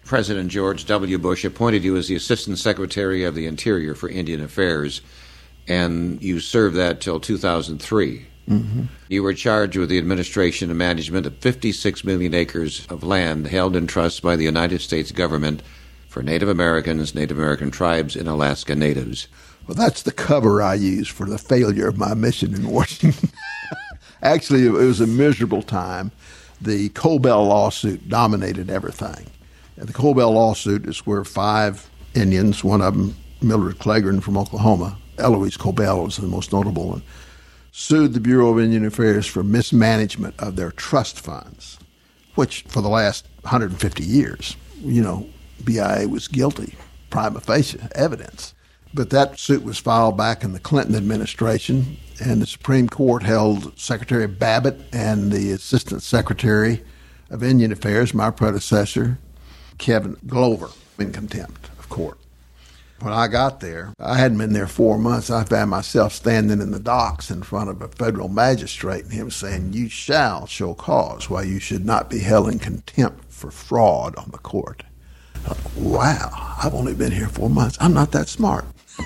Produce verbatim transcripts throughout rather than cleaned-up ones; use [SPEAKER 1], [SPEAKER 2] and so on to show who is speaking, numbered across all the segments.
[SPEAKER 1] President George W. Bush appointed you as the Assistant Secretary of the Interior for Indian Affairs, and you served that till two thousand three. Mm-hmm. You were charged with the administration and management of fifty-six million acres of land held in trust by the United States government for Native Americans, Native American tribes, and Alaska Natives.
[SPEAKER 2] Well, that's the cover I use for the failure of my mission in Washington. Actually, it was a miserable time. The Colbell lawsuit dominated everything. And the Colbell lawsuit is where five Indians, one of them Mildred Clegren from Oklahoma, Eloise Colbell was the most notable one, sued the Bureau of Indian Affairs for mismanagement of their trust funds, which for the last one hundred fifty years, you know, B I A was guilty, prima facie evidence. But that suit was filed back in the Clinton administration, and the Supreme Court held Secretary Babbitt and the Assistant Secretary of Indian Affairs, my predecessor, Kevin Glover, in contempt of court. When I got there, I hadn't been there four months. I found myself standing in the docks in front of a federal magistrate and him saying, "You shall show cause why you should not be held in contempt for fraud on the court." I thought, wow, I've only been here four months. I'm not that smart.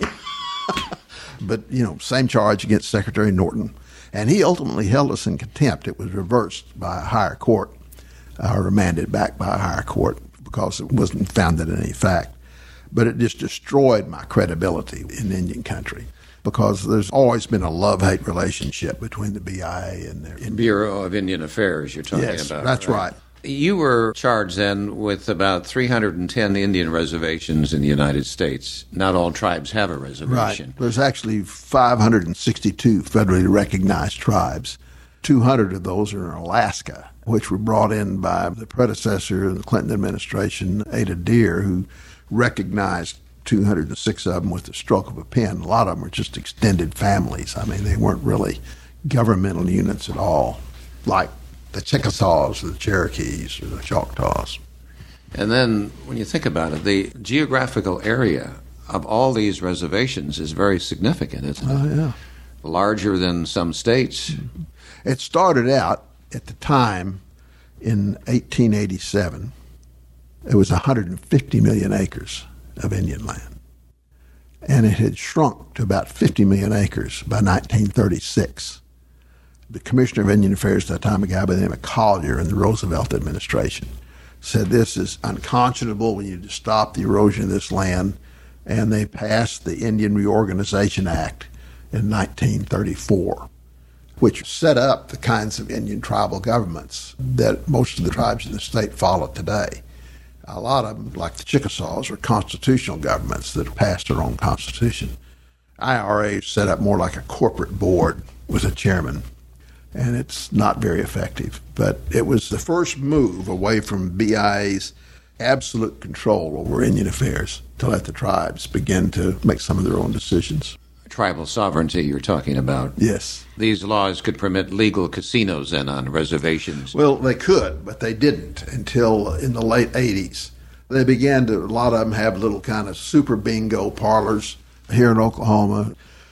[SPEAKER 2] But, you know, same charge against Secretary Norton. And he ultimately held us in contempt. It was reversed by a higher court, or remanded back by a higher court because it wasn't founded in any fact. But it just destroyed my credibility in Indian country because there's always been a love-hate relationship between the B I A and their Indian.
[SPEAKER 1] Bureau of Indian Affairs you're talking
[SPEAKER 2] yes,
[SPEAKER 1] about.
[SPEAKER 2] That's right. right.
[SPEAKER 1] You were charged then with about three hundred ten Indian reservations in the United States. Not all tribes have a reservation.
[SPEAKER 2] Right. There's actually five hundred sixty-two federally recognized tribes. two hundred of those are in Alaska, which were brought in by the predecessor of the Clinton administration, Ada Deer, who recognized two hundred six of them with the stroke of a pen. A lot of them were just extended families. I mean, they weren't really governmental units at all, like the Chickasaws or the Cherokees or the Choctaws.
[SPEAKER 1] And then when you think about it, the geographical area of all these reservations is very significant, isn't it?
[SPEAKER 2] Oh, yeah.
[SPEAKER 1] Larger than some states.
[SPEAKER 2] Mm-hmm. It started out at the time in eighteen eighty-seven. It was one hundred fifty million acres of Indian land. And it had shrunk to about fifty million acres by nineteen thirty-six. The Commissioner of Indian Affairs at that time, a guy by the name of Collier in the Roosevelt administration, said this is unconscionable. We need to stop the erosion of this land. And they passed the Indian Reorganization Act in nineteen thirty-four, which set up the kinds of Indian tribal governments that most of the tribes in the state follow today. A lot of them, like the Chickasaws, are constitutional governments that passed their own constitution. I R A is set up more like a corporate board with a chairman, and it's not very effective. But it was the first move away from B I A's absolute control over Indian affairs to let the tribes begin to make some of their own decisions.
[SPEAKER 1] Tribal sovereignty you're talking about.
[SPEAKER 2] Yes.
[SPEAKER 1] These laws could permit legal casinos then on reservations.
[SPEAKER 2] Well, they could, but they didn't until in the late eighties. They began to, a lot of them have little kind of super bingo parlors here in Oklahoma.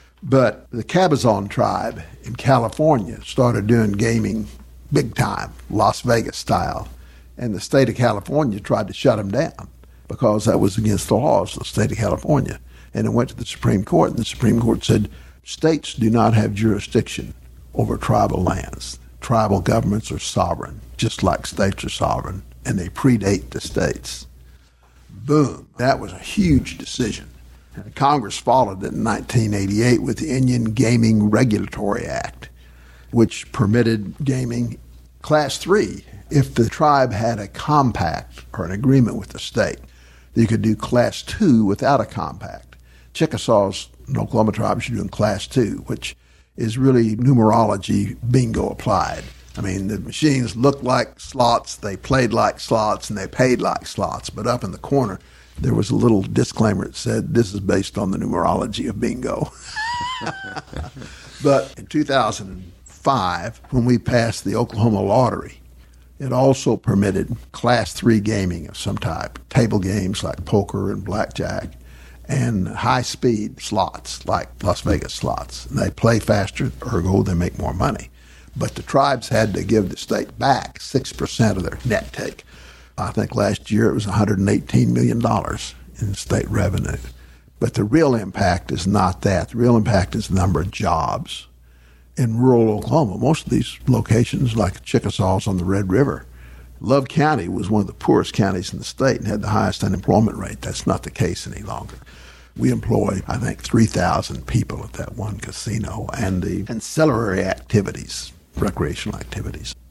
[SPEAKER 2] But the Cabazon tribe in California started doing gaming big time, Las Vegas style. And the state of California tried to shut them down because that was against the laws of the state of California. And it went to the Supreme Court, and the Supreme Court said, states do not have jurisdiction over tribal lands. Tribal governments are sovereign, just like states are sovereign, and they predate the states. Boom. That was a huge decision. And Congress followed it in nineteen eighty-eight with the Indian Gaming Regulatory Act, which permitted gaming class three. If the tribe had a compact or an agreement with the state, you could do class two without a compact. Chickasaws and Oklahoma tribes are doing class two, which is really numerology bingo applied. I mean, the machines looked like slots, they played like slots, and they paid like slots. But up in the corner, there was a little disclaimer that said, this is based on the numerology of bingo. But in two thousand five, when we passed the Oklahoma lottery, it also permitted class three gaming of some type, table games like poker and blackjack, and high-speed slots like Las Vegas slots. And they play faster, ergo they make more money. But the tribes had to give the state back six percent of their net take. I think last year it was one hundred eighteen million dollars in state revenue. But the real impact is not that. The real impact is the number of jobs. In rural Oklahoma, most of these locations, like Chickasaws on the Red River, Love County was one of the poorest counties in the state and had the highest unemployment rate. That's not the case any longer. We employ, I think, three thousand people at that one casino, and the ancillary activities, recreational activities,